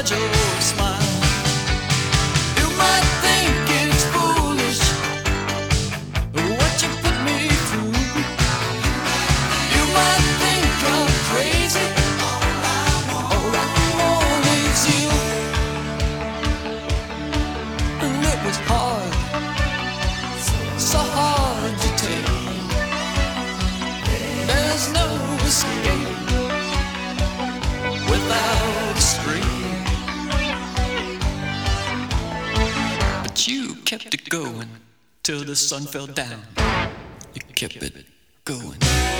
your smile. You might think it's foolish what you put me through. You might think I'm crazy. All I want is you. And it was hard, so hard to take. There's no escape without a string. But you kept it going till the sun fell down. You kept it going.